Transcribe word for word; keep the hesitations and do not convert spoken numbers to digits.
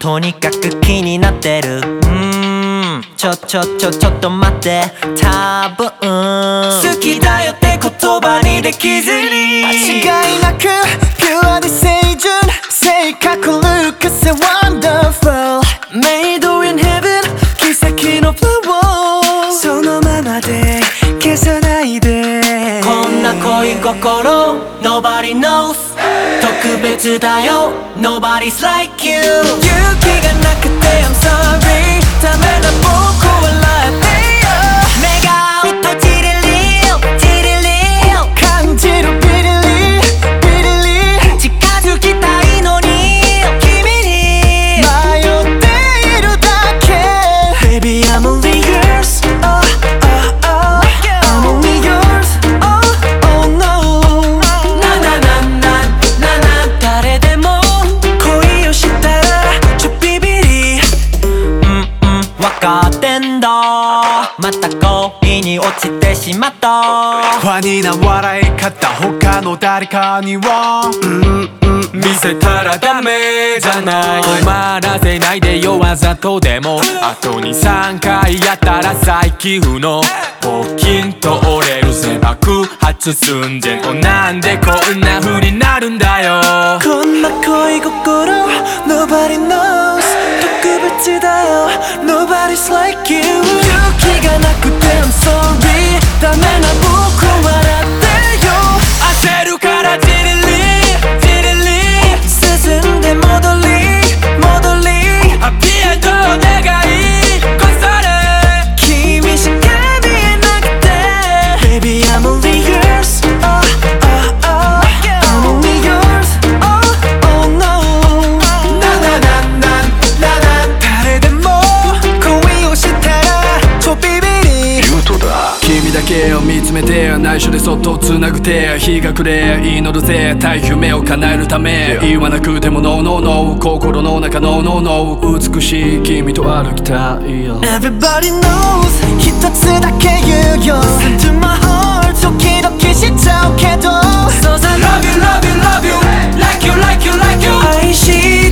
とにかく気になってる。うーんちょちょちょちょっと待って、多分好きだよって言葉にできずに、 間違いなくピュアで清純、性格ルックス wonderful Made in heaven 奇跡のフラワー、そのままで消さないで。 こんな恋心 Nobody knows 特別だよ Nobody's like you 勇気がなくて I'm sorry ダメな僕笑ってよ。目が合うとチリリオチリリオ感じるビリリビリリ、 近づきたいのに君に迷っているだけ。 Baby I'm only yours oh oh oh I'm only yours oh oh no なななななな誰でも恋をしたらちょビビリ。 うんうんわかってんだ、また恋に落ちてしまった。 ファニーな笑い方他の誰かには、うんうん、見せたらダメじゃない。困らせないでよわざとでも、あとにさんかいやったら再起不能。ポキンと折れるぜ爆発寸前。おなんでこんな風になるんだよ。 こんな恋心 Nobody knows 特別だよ Nobody's like you 勇気がなくて I'm sorry ダメな僕笑ってよ。 焦るからジリリジリリ進んで戻り戻りハッピーエンドを願いこそれ君しか見えなくて Baby I'm only yours oh oh oh I'm only yours oh oh no なななななな誰でも恋をしたらちょビビリ。 君だけを見つめて内緒でそっと繋ぐ手、日が暮れ祈るぜ大夢を叶えるため。言わなくても No no no 心の中の No no 美しい君と歩きたいよ。 Everybody knows 一つだけ言うよ Listen to my heart ドキドキしちゃうけど So I love you love you love you Like you like you like you 愛し